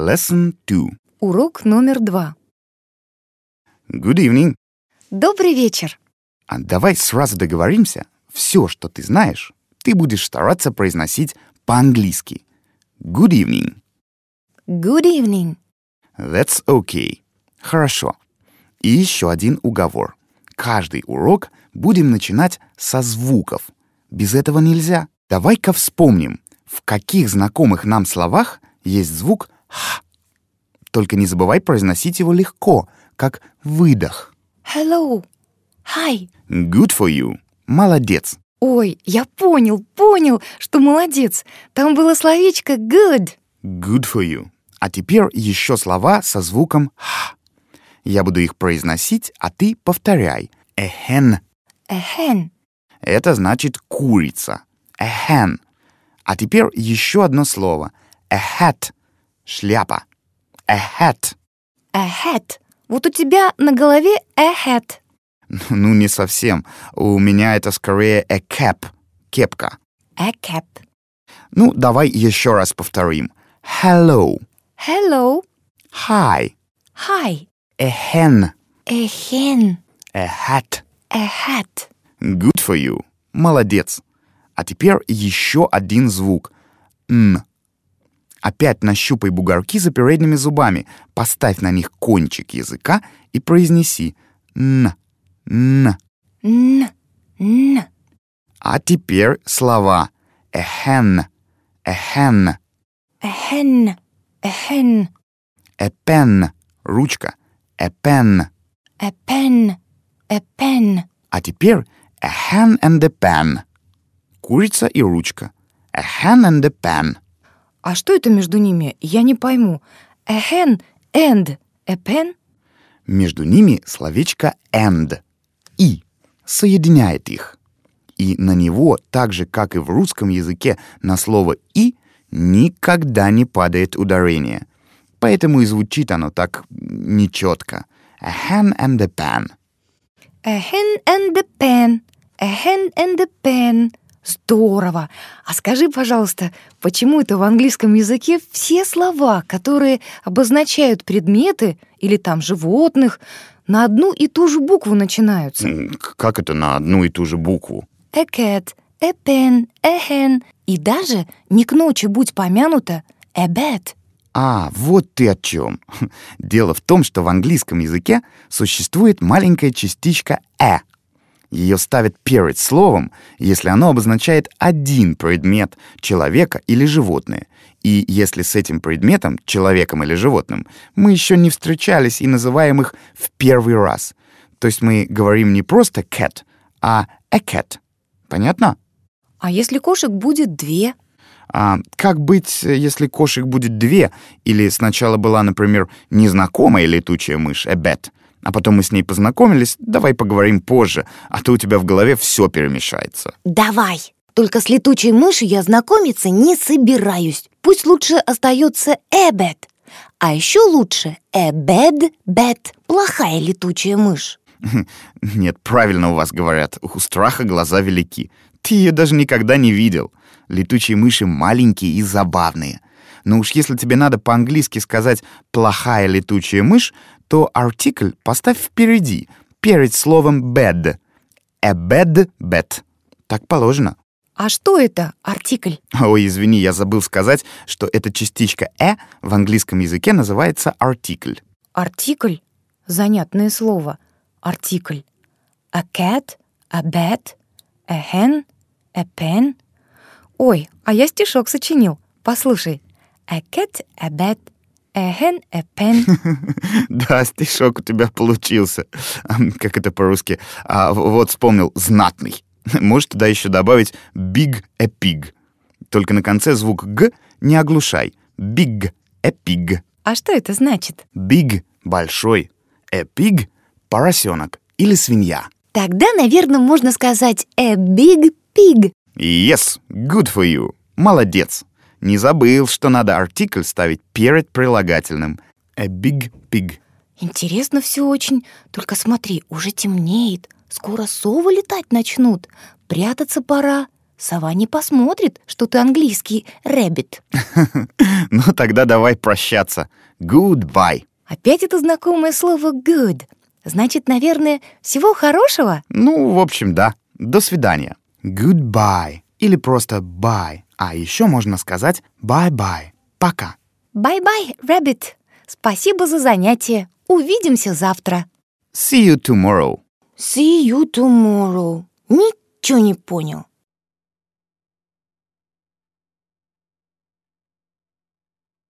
Lesson 2. Урок номер 2. Good evening. Добрый вечер. А давай сразу договоримся. Все, что ты знаешь, ты будешь стараться произносить по-английски. Good evening. Good evening. That's okay. Хорошо. И еще один уговор. Каждый урок будем начинать со звуков. Без этого нельзя. Давай-ка вспомним, в каких знакомых нам словах есть звук «х». Только не забывай произносить его легко, как выдох. Hello. Hi. Good for you. Молодец. Ой, я понял, что молодец. Там было словечко good. Good for you. А теперь еще слова со звуком «х». Я буду их произносить, а ты повторяй. A hen. A hen. Это значит курица. A hen. А теперь еще одно слово. A hat. Шляпа. A hat. A hat. Вот у тебя на голове a hat. Ну, не совсем. У меня это скорее a cap. Кепка. A cap. Ну, давай еще раз повторим. Hello. Hello. Hi. Hi. A hen. A hen. A hat. A hat. Good for you. Молодец. А теперь еще один звук. Н. Опять нащупай бугорки за передними зубами, поставь на них кончик языка и произнеси н, н. Н. Н. А теперь слова a hen, a hen, A hen. A hen. a pen, ручка, a pen. A pen. A pen. А теперь a hen and a pen. Курица и ручка. A hen and a pen. А что это между ними? Я не пойму. A hen and a pen? Между ними словечко and. И соединяет их. И на него, так же, как и в русском языке, на слово «и» никогда не падает ударение. Поэтому и звучит оно так нечетко. A hen and a pen. A hen and a pen. A hen and a pen. Здорово! А скажи, пожалуйста, почему это в английском языке все слова, которые обозначают предметы или там животных, на одну и ту же букву начинаются? Как это на одну и ту же букву? A cat, a pen, a hen. И даже не к ночи будь помянуто a bed. А, вот ты о чем. Дело в том, что в английском языке существует маленькая частичка «э». Ее ставят перед словом, если оно обозначает один предмет, человека или животное. И если с этим предметом, человеком или животным, мы еще не встречались и называем их в первый раз. То есть мы говорим не просто cat, а a cat. Понятно? А если кошек будет 2? А как быть, если кошек будет 2, или сначала была, например, незнакомая летучая мышь, a bat, а потом мы с ней познакомились, давай поговорим позже, а то у тебя в голове все перемешается. Давай! Только с летучей мышью я знакомиться не собираюсь. Пусть лучше остается a bed. А еще лучше a bad bat. Плохая летучая мышь. Нет, правильно у вас говорят, у страха глаза велики. Ты ее даже никогда не видел. Летучие мыши маленькие и забавные. Но уж если тебе надо по-английски сказать «плохая летучая мышь», то артикль поставь впереди, перед словом bad. A bad bat. Так положено. А что это артикль? Ой, извини, я забыл сказать, что эта частичка «э» в английском языке называется артикль. Артикль? Занятное слово. Артикль. A cat, a bat, a hen, a pen. Ой, а я стишок сочинил. Послушай. A cat, a bat, a hen, a pen. Да, стишок у тебя получился. Как это по-русски? Вот вспомнил, знатный. Можешь туда еще добавить big a pig. Только на конце звук «г» не оглушай. Big a pig. А что это значит? Big — большой. A pig — поросенок или свинья. Тогда, наверное, можно сказать a big pig. Yes, good for you. Молодец. Не забыл, что надо артикль ставить перед прилагательным. A big pig. Интересно все очень. Только смотри, уже темнеет. Скоро совы летать начнут. Прятаться пора. Сова не посмотрит, что ты английский rabbit. Ну тогда давай прощаться. Goodbye. Опять это знакомое слово good. Значит, наверное, всего хорошего? Ну, в общем, да. До свидания. Goodbye. Или просто bye. А еще можно сказать bye-bye. Пока. Bye-bye, rabbit. Спасибо за занятие. Увидимся завтра. See you tomorrow. See you tomorrow. Ничего не понял.